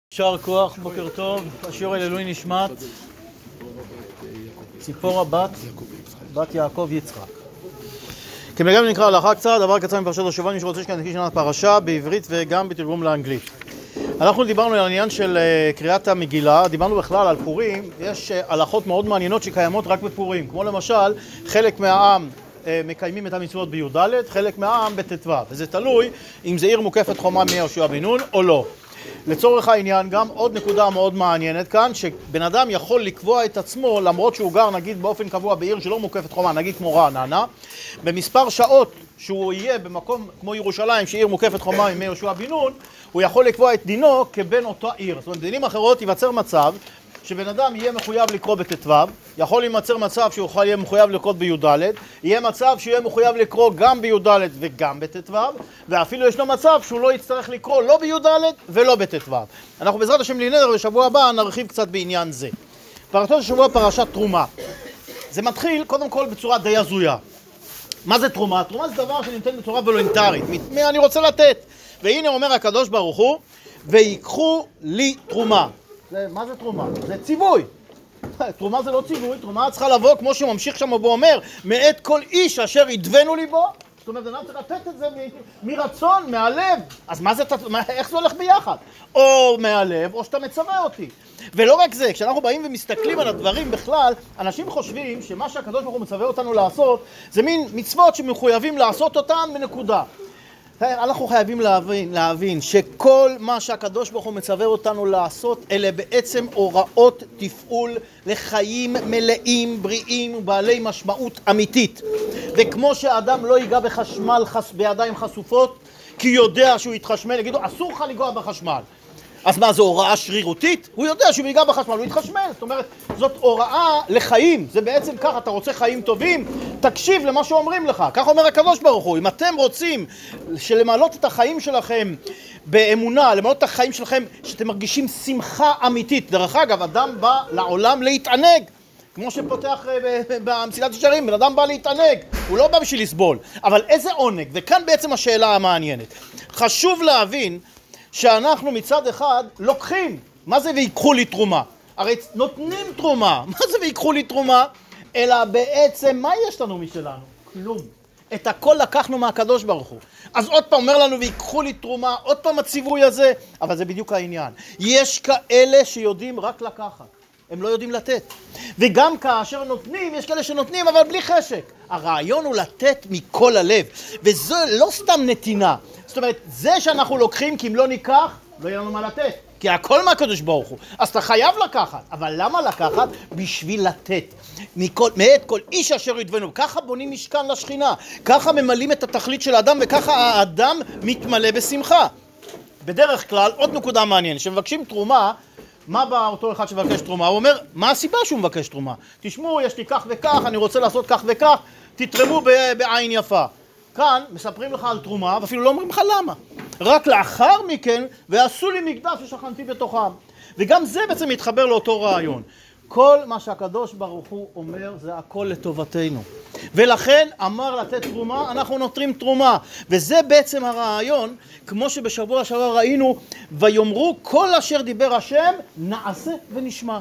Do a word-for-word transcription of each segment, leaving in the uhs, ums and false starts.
יישר כוח, בוקר טוב, השיעור אלוהי נשמת ציפורה בת, בת יעקב יצחק. כמגם נקרא הלכה קצת, דבר קצר מפרשת השבוע, מי שרוצה שכאן נקריא שנת פרשה בעברית וגם בתרגום לאנגלית. אנחנו דיברנו על העניין של קריאת המגילה, דיברנו בכלל על פורים, יש הלכות מאוד מעניינות שקיימות רק בפורים, כמו למשל חלק מהעם מקיימים את המצוות בי"ד, חלק מהעם בט"ו, וזה תלוי אם זה עיר מוקפת חומה מיהושע בן נון או לא. לצורך העניין גם עוד נקודה מאוד מעניינת כאן, שבן אדם יכול לקבוע את עצמו, למרות שהוא גר נגיד באופן קבוע בעיר שלא מוקפת חומה, נגיד כמו רעננה, במספר שעות שהוא יהיה במקום כמו ירושלים, שעיר מוקפת חומה עם יהושע בן נון, הוא יכול לקבוע את דינו כבן אותה עיר. זאת אומרת, בדינים אחרות ייווצר מצב שבן אדם יהיה מחויב לקרוא בט"ו, יכול להימצר מצב שהוא יוכל יהיה מחויב לקרוא בי"ד, יהיה מצב שהוא יהיה מחויב לקרוא גם בי"ד וגם בט"ו, ואפילו ישנו מצב שהוא לא יצטרך לקרוא לא בי"ד ולא בט"ו. אנחנו בעזרת השם לנדר בשבוע הבא נרחיב קצת בעניין זה. פרשת השבוע פרשת תרומה. זה מתחיל קודם כל בצורה די הזויה. מה זה תרומה? תרומה זה דבר שנמצא בצורה וולונטרית. מי אני רוצה לתת? והנה אומר הקדוש ברוך הוא, ויקחו לי תרומה. זה, מה זה תרומה? זה ציווי. תרומה זה לא ציווי, תרומה צריכה לבוא, כמו שממשיך שם בו אומר, מאת כל איש אשר ידבנו ליבו. זאת אומרת, אדם צריך לתת את זה מ- מרצון, מהלב. אז מה זה, מה, איך זה הולך ביחד? או מהלב, או שאתה מצווה אותי. ולא רק זה, כשאנחנו באים ומסתכלים על הדברים בכלל, אנשים חושבים שמה שהקדוש ברוך הוא מצווה אותנו לעשות, זה מין מצוות שמחויבים לעשות אותם בנקודה. אנחנו חייבים להבין, להבין שכל מה שהקדוש ברוך הוא מצווה אותנו לעשות, אלה בעצם הוראות תפעול לחיים מלאים, בריאים ובעלי משמעות אמיתית. וכמו שהאדם לא ייגע בחשמל חס, בידיים חשופות, כי יודע שהוא יתחשמל, יגידו, אסור לך לגוע בחשמל. אז מה, זו הוראה שרירותית? הוא יודע שהוא ייגע בחשמל, הוא יתחשמל. זאת אומרת, זאת הוראה לחיים. זה בעצם ככה, אתה רוצה חיים טובים? תקשיב למה שאומרים לך. כך אומר הקדוש ברוך הוא. אם אתם רוצים למעלות את החיים שלכם באמונה, למעלות את החיים שלכם שאתם מרגישים שמחה אמיתית. דרך אגב, אדם בא לעולם להתענג. כמו שפותח במסילת ישרים, בן אדם בא להתענג. הוא לא בא בשביל לסבול. אבל איזה עונג? וכאן בעצם השאלה המעניינת. חשוב להבין שאנחנו מצד אחד לוקחים, מה זה ויקחו לי תרומה? הרי נותנים תרומה, מה זה ויקחו לי תרומה? אלא בעצם מה יש לנו משלנו? כלום. את הכל לקחנו מהקדוש ברוך הוא. אז עוד פעם אומר לנו ויקחו לי תרומה, עוד פעם הציווי הזה, אבל זה בדיוק העניין. יש כאלה שיודעים רק לקחת, הם לא יודעים לתת. וגם כאשר נותנים, יש כאלה שנותנים אבל בלי חשק. הרעיון הוא לתת מכל הלב, וזו לא סתם נתינה. זאת אומרת, זה שאנחנו לוקחים, כי אם לא ניקח, לא יהיה לנו מה לתת. כי הכל מהקדוש ברוך הוא. אז אתה חייב לקחת. אבל למה לקחת? בשביל לתת. מכל, מאת כל איש אשר ידבנו. ככה בונים משכן לשכינה. ככה ממלאים את התכלית של האדם, וככה האדם מתמלא בשמחה. בדרך כלל, עוד נקודה מעניינת. כשמבקשים תרומה, מה בא אותו אחד שמבקש תרומה? הוא אומר, מה הסיבה שהוא מבקש תרומה? תשמעו, יש לי כך וכך, אני רוצה לעשות כך וכך, תתרמו בעין יפה. כאן מספרים לך על תרומה, ואפילו לא אומרים לך למה. רק לאחר מכן, ועשו לי מקדש ששכנתי בתוכם. וגם זה בעצם מתחבר לאותו רעיון. כל מה שהקדוש ברוך הוא אומר, זה הכל לטובתנו. ולכן אמר לתת תרומה, אנחנו נותרים תרומה. וזה בעצם הרעיון, כמו שבשבוע שעבר ראינו, ויאמרו כל אשר דיבר השם, נעשה ונשמע.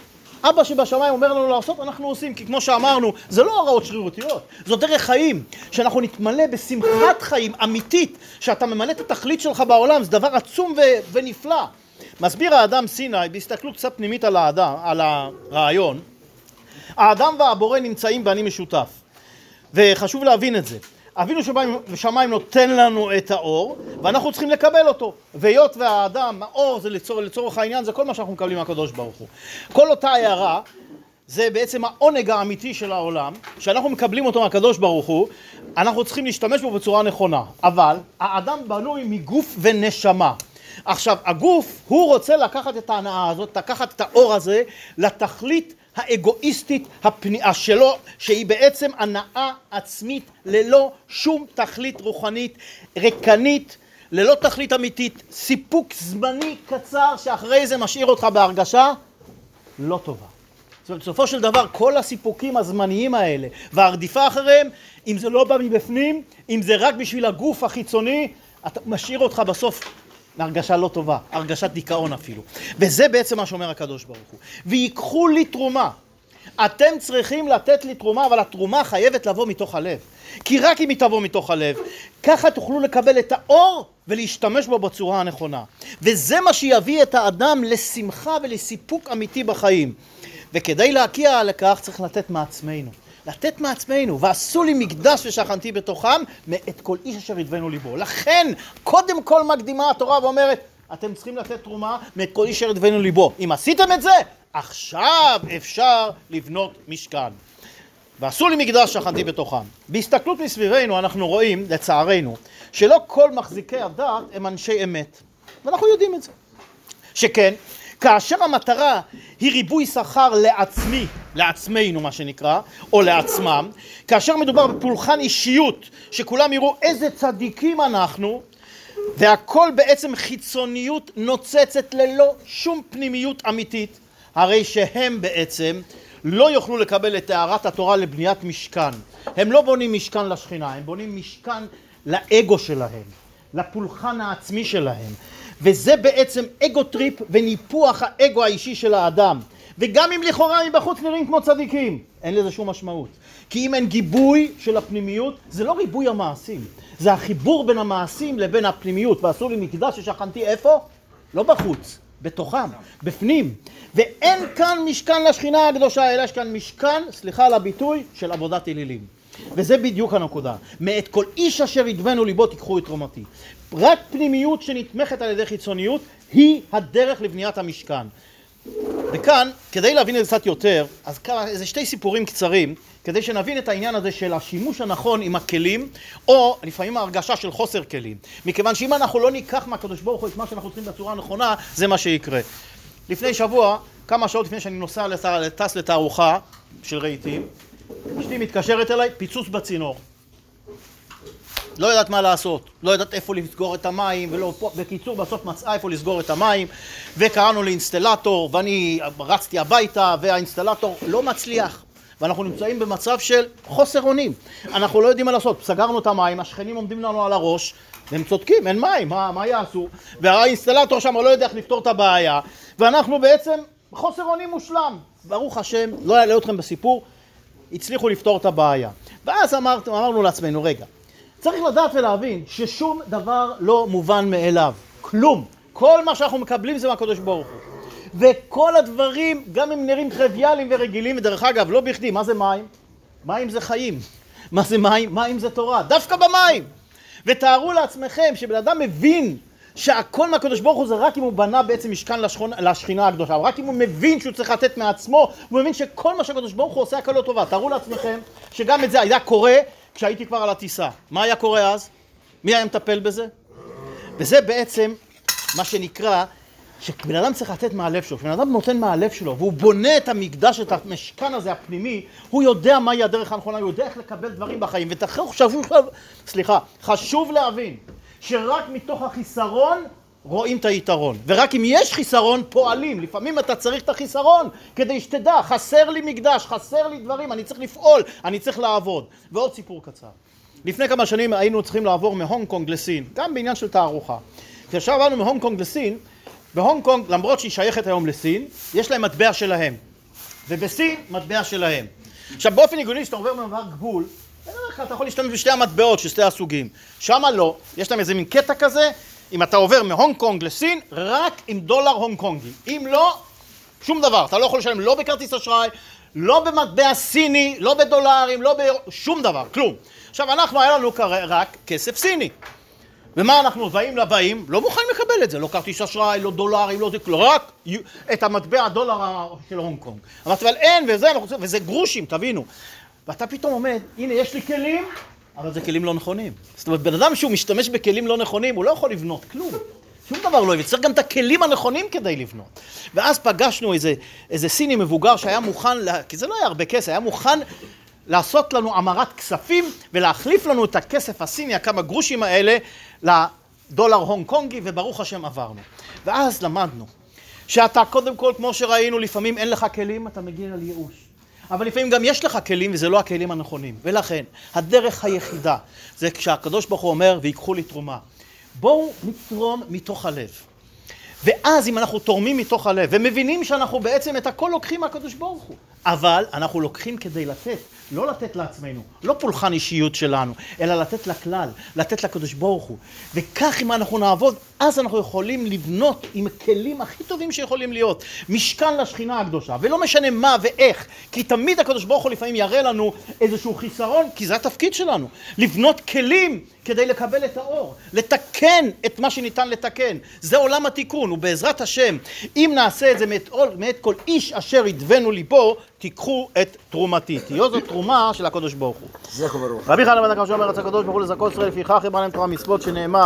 אבא שבשמיים אומר לנו לעשות, אנחנו עושים, כי כמו שאמרנו, זה לא הוראות שרירותיות, זו דרך חיים, שאנחנו נתמלא בשמחת חיים אמיתית, שאתה ממלא את התכלית שלך בעולם, זה דבר עצום ו- ונפלא. מסביר האדם סיני, בהסתכלות קצת פנימית על האדם, על הרעיון, האדם והבורא נמצאים באני משותף, וחשוב להבין את זה. אבינו שבשמיים נותן לנו את האור, ואנחנו צריכים לקבל אותו. והיות והאדם, האור זה לצור, לצורך העניין, זה כל מה שאנחנו מקבלים מהקדוש ברוך הוא. כל אותה הערה, זה בעצם העונג האמיתי של העולם, שאנחנו מקבלים אותו מהקדוש ברוך הוא, אנחנו צריכים להשתמש בו בצורה נכונה. אבל האדם בנוי מגוף ונשמה. עכשיו, הגוף, הוא רוצה לקחת את ההנאה הזאת, לקחת את האור הזה, לתכלית האגואיסטית הפניעה שלו, שהיא בעצם הנאה עצמית ללא שום תכלית רוחנית, ריקנית, ללא תכלית אמיתית, סיפוק זמני קצר שאחרי זה משאיר אותך בהרגשה לא טובה. זאת אומרת, בסופו של דבר כל הסיפוקים הזמניים האלה והרדיפה אחריהם, אם זה לא בא מבפנים, אם זה רק בשביל הגוף החיצוני, אתה משאיר אותך בסוף הרגשה לא טובה, הרגשת דיכאון אפילו. וזה בעצם מה שאומר הקדוש ברוך הוא. ויקחו לי תרומה. אתם צריכים לתת לי תרומה, אבל התרומה חייבת לבוא מתוך הלב. כי רק אם היא תבוא מתוך הלב, ככה תוכלו לקבל את האור ולהשתמש בו בצורה הנכונה. וזה מה שיביא את האדם לשמחה ולסיפוק אמיתי בחיים. וכדי להגיע לכך צריך לתת מעצמנו. לתת מעצמנו, ועשו לי מקדש ושכנתי בתוכם, מאת כל איש אשר ידבנו ליבו. לכן, קודם כל מקדימה התורה ואומרת, אתם צריכים לתת תרומה מאת כל איש אשר ידבנו ליבו. אם עשיתם את זה, עכשיו אפשר לבנות משכן. ועשו לי מקדש שכנתי בתוכם. בהסתכלות מסביבנו אנחנו רואים, לצערנו, שלא כל מחזיקי הדת הם אנשי אמת. ואנחנו יודעים את זה. שכן, כאשר המטרה היא ריבוי שכר לעצמי, לעצמנו מה שנקרא, או לעצמם, כאשר מדובר בפולחן אישיות, שכולם יראו איזה צדיקים אנחנו, והכל בעצם חיצוניות נוצצת ללא שום פנימיות אמיתית, הרי שהם בעצם לא יוכלו לקבל את טהרת התורה לבניית משכן. הם לא בונים משכן לשכינה, הם בונים משכן לאגו שלהם, לפולחן העצמי שלהם. וזה בעצם אגו טריפ וניפוח האגו האישי של האדם. וגם אם לכאורה מבחוץ נראים כמו צדיקים, אין לזה שום משמעות. כי אם אין גיבוי של הפנימיות, זה לא ריבוי המעשים. זה החיבור בין המעשים לבין הפנימיות. ועשו לי מקדש ששכנתי איפה? לא בחוץ, בתוכם, בפנים. ואין כאן משכן לשכינה הקדושה, אלא יש כאן משכן, סליחה על הביטוי, של עבודת אלילים. וזה בדיוק הנקודה. מאת כל איש אשר ידבנו ליבו תיקחו את תרומתי. רק פנימיות שנתמכת על ידי חיצוניות היא הדרך לבניית המשכן. וכאן, כדי להבין את זה קצת יותר, אז כאן איזה שתי סיפורים קצרים, כדי שנבין את העניין הזה של השימוש הנכון עם הכלים, או לפעמים ההרגשה של חוסר כלים. מכיוון שאם אנחנו לא ניקח מהקדוש ברוך הוא את מה שאנחנו צריכים בצורה הנכונה, זה מה שיקרה. לפני שבוע, כמה שעות לפני שאני נוסע לטס לתערוכה של רהיטים, אשתי מתקשרת אליי, פיצוץ בצינור. לא יודעת מה לעשות, לא יודעת איפה לסגור את המים, ולא, בקיצור בסוף מצאה איפה לסגור את המים, וקראנו לאינסטלטור, ואני רצתי הביתה, והאינסטלטור לא מצליח. ואנחנו נמצאים במצב של חוסר אונים. אנחנו לא יודעים מה לעשות, סגרנו את המים, השכנים עומדים לנו על הראש, והם צודקים, אין מים, מה, מה יעשו? והאינסטלטור שם לא יודע איך לפתור את הבעיה, ואנחנו בעצם חוסר אונים מושלם. ברוך השם, לא יעלה אתכם בסיפור, הצליחו לפתור את הבעיה. ואז אמר, אמרנו לעצמנו, רגע, צריך לדעת ולהבין ששום דבר לא מובן מאליו, כלום. כל מה שאנחנו מקבלים זה מהקדוש ברוך הוא. וכל הדברים, גם אם נראים טריוויאליים ורגילים, ודרך אגב, לא בכדי, מה זה מים? מים זה חיים. מה זה מים? מים זה תורה, דווקא במים. ותארו לעצמכם שבן אדם מבין שהכל מהקדוש ברוך הוא זה רק אם הוא בנה בעצם משכן לשכונה, לשכינה הקדושה, רק אם הוא מבין שהוא צריך לתת מעצמו, הוא מבין שכל מה שהקדוש ברוך הוא עושה הכל לא טובה. תארו לעצמכם שגם את זה היה קורה כשהייתי כבר על הטיסה. מה היה קורה אז? מי היה מטפל בזה? וזה בעצם מה שנקרא שבן אדם צריך לתת מהלב שלו. כשבן אדם נותן מהלב שלו והוא בונה את המקדש, את המשכן הזה הפנימי, הוא יודע מהי הדרך הנכונה, הוא יודע איך לקבל דברים בחיים. ותחשוב, סליחה, חשוב להבין שרק מתוך החיסרון רואים את היתרון. ורק אם יש חיסרון פועלים. לפעמים אתה צריך את החיסרון כדי שתדע, חסר לי מקדש, חסר לי דברים, אני צריך לפעול, אני צריך לעבוד. ועוד סיפור קצר. לפני כמה שנים היינו צריכים לעבור מהונג קונג לסין, גם בעניין של תערוכה. כשעכשיו עברנו מהונג קונג לסין, בהונג קונג, למרות שהיא שייכת היום לסין, יש להם מטבע שלהם. ובסין, מטבע שלהם. עכשיו, באופן עיגוני, שאתה עובר במעבר גבול, אתה יכול להשתמש בשתי המטבעות של שתי הסוגים. שמה לא, יש להם איזה מין קטע כזה, אם אתה עובר מהונג קונג לסין, רק עם דולר הונג קונגי. אם לא, שום דבר. אתה לא יכול לשלם לא בכרטיס אשראי, לא במטבע סיני, לא בדולרים, לא בשום דבר, כלום. עכשיו, אנחנו, היה לנו רק כסף סיני. ומה אנחנו באים לבאים? לא מוכנים לקבל את זה, לא כרטיס אשראי, לא דולרים, לא זה, רק את המטבע הדולר של הונג קונג. אבל אין, וזה, וזה גרושים, תבינו. ואתה פתאום עומד, הנה, יש לי כלים, אבל זה כלים לא נכונים. זאת אומרת, בן אדם שהוא משתמש בכלים לא נכונים, הוא לא יכול לבנות כלום. שום דבר לא יביא, צריך גם את הכלים הנכונים כדי לבנות. ואז פגשנו איזה, איזה סיני מבוגר שהיה מוכן, לה, כי זה לא היה הרבה כסף, היה מוכן לעשות לנו אמרת כספים ולהחליף לנו את הכסף הסיני, הכמה גרושים האלה, לדולר הונג קונגי, וברוך השם עברנו. ואז למדנו שאתה קודם כל, כמו שראינו, לפעמים אין לך כלים, אתה מגיע לייאוש. אבל לפעמים גם יש לך כלים, וזה לא הכלים הנכונים. ולכן, הדרך היחידה, זה כשהקדוש ברוך הוא אומר, ויקחו לי תרומה. בואו נתרום מתוך הלב. ואז אם אנחנו תורמים מתוך הלב, ומבינים שאנחנו בעצם את הכל לוקחים מהקדוש ברוך הוא, אבל אנחנו לוקחים כדי לתת, לא לתת לעצמנו, לא פולחן אישיות שלנו, אלא לתת לכלל, לתת לקדוש ברוך הוא. וכך אם אנחנו נעבוד, אז אנחנו יכולים לבנות עם כלים הכי טובים שיכולים להיות, משכן לשכינה הקדושה, ולא משנה מה ואיך, כי תמיד הקדוש ברוך הוא לפעמים יראה לנו איזשהו חיסרון, כי זה התפקיד שלנו, לבנות כלים כדי לקבל את האור, לתקן את מה שניתן לתקן. זה עולם התיקון, ובעזרת השם, אם נעשה את זה מאת, מאת כל איש אשר ידבנו ליבו, תיקחו את תרומתי. תהיו זו תרומה של הקדוש ברוך הוא. זכו ברוך. רבי חנן בן עקשיא אומר, רצה הקדוש ברוך הוא לזכות ישראל, לפיכך יאמר להם תורה מצוות שנאמר